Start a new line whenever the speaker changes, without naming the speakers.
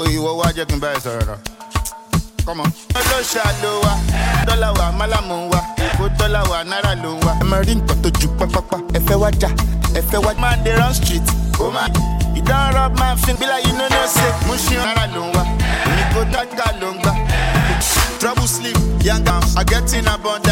ìwọ wá jẹ́ kí n bá ẹ sọ̀rọ̀ náà. Come on. Olóṣàlò wa, dọ́là wa, málàmù wa, kó dọ́là wa, náírà ló ń wa. Ẹ máa rí nǹkan tó ju pápápá, ẹ fẹ́ wá jà, ẹ fẹ́ wá. Man dey run street, ó máa. You don rub man fin bí like you no know say. Mú ṣí náírà ló ń wa, èmi kó dájà ló ń gbà. Trouble sleep, young girls, I get in abundance.